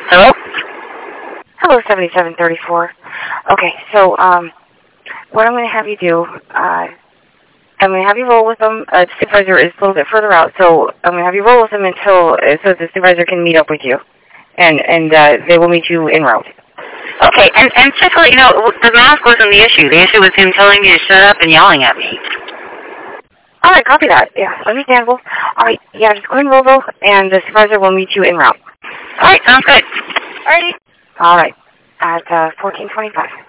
Hello? Hello, 7734. Okay, so what I'm going to have you do, I'm going to have you roll with them. The supervisor is a little bit further out, so I'm going to have you roll with them until so the supervisor can meet up with you, and they will meet you en route. Okay, and just to let you know, the mask wasn't the issue. The issue was him telling me to shut up and yelling at me. All right, copy that. Yeah, understandable. All right, yeah, just go ahead and roll though, and the supervisor will meet you en route. All right, sounds good. All righty. All right, at 1425.